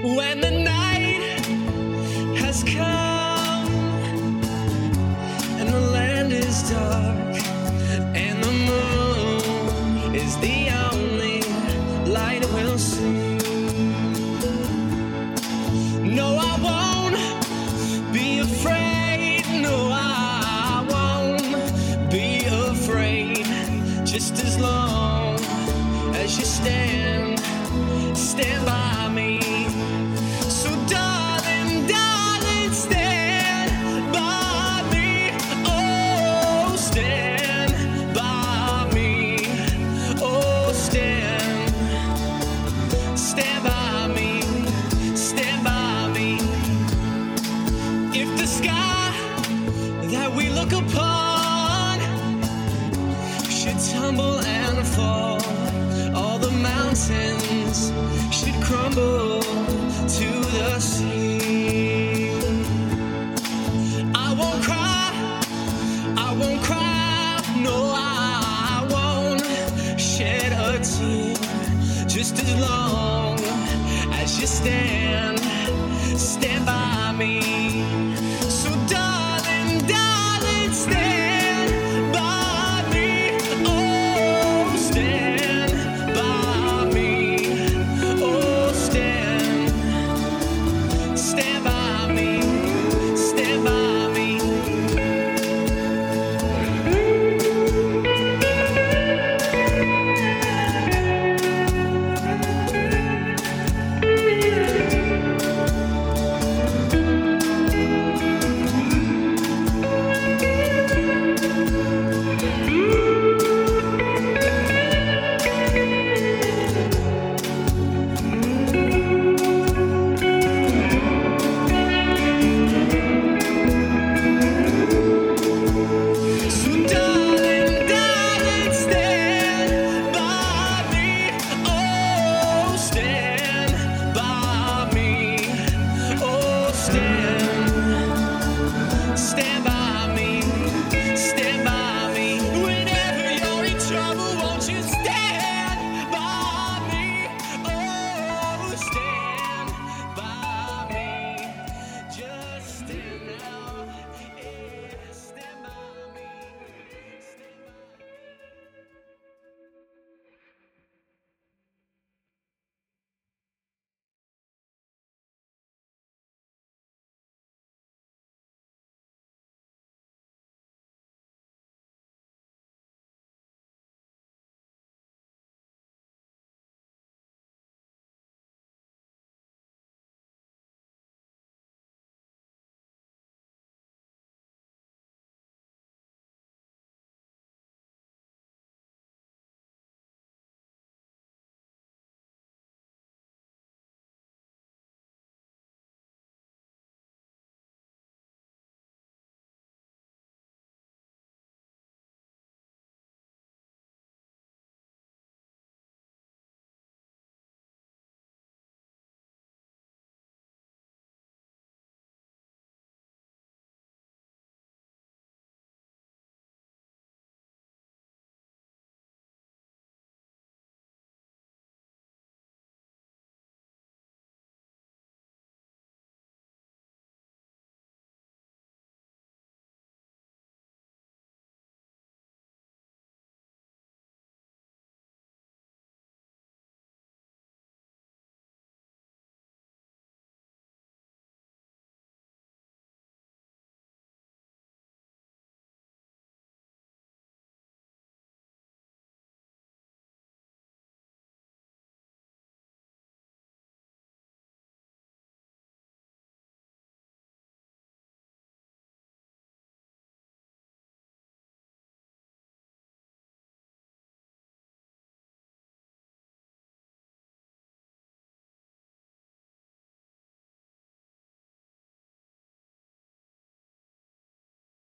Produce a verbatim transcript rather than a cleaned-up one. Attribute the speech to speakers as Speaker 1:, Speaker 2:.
Speaker 1: When the night has come and the land is dark and the moon is the only light we'll see. No, I won't be afraid. No, I won't be afraid. Just as long as you stand, stand by me. So darling, darling, stand by me. Oh, stand by me. Oh, stand, stand by me. Stand by me. If the sky that we look upon should tumble and fall, all the mountains should crumble to the sea. I won't cry, I won't cry, no, I won't shed a tear. Just as long as you stand, stand by me.